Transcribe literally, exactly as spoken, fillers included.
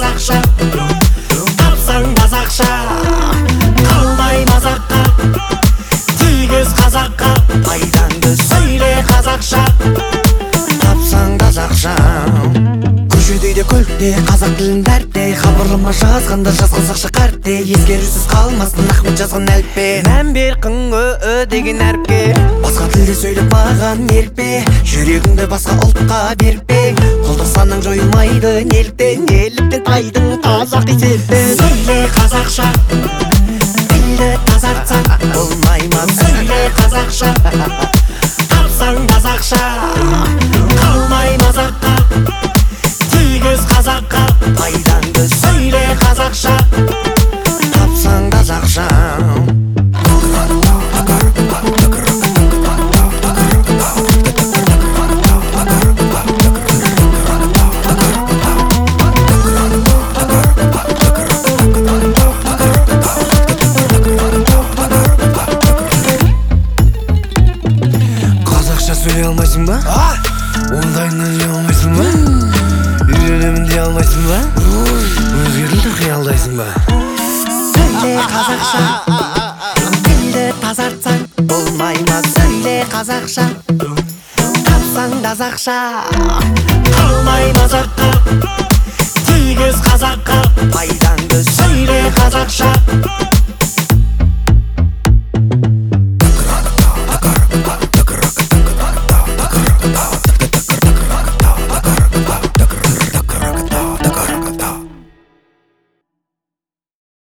қазақша, тапсаң тазақша, қалмай мазаққа, тигіз қазаққа, пайдаңды сөйле қазақша, тапсаң тазақша. Көшедейде көлде, қазақ тілін дәрте, хабарлама жазғанда жазған сақша қарте, ескерусіз қалмасын Ахмет жазған әліппе. Мән бер қың ö деген әріпке, басқа тілде сөйлеп маған ерпе, жүрегіңді басқа ұлтқа берпе, құлдық санаң жойылмайды неліктен, неліктен тайдың қазақи серпен. Сөйле қазақша, тілді тазартсаң болмай ма? Сөйле қазақша, тапсаң тазақша, қалмай мазаққа, тигіз қазаққа, пайдаңды сөйле қазақша, тапсаң тазақша. Қазақша сөйлей алмайсың ба? Ондайынан жей алмайсың ба? Үйренемін дей алмайсың ба? Өзгерілді қиялдайсың ба? Сөйле қазақша, тілді тазартсаң болмай ма? Сөйле қазақша, тапсаң тазақша, қалмай мазаққа, тигіз қазаққа, пайдаңды сөйле қазақша.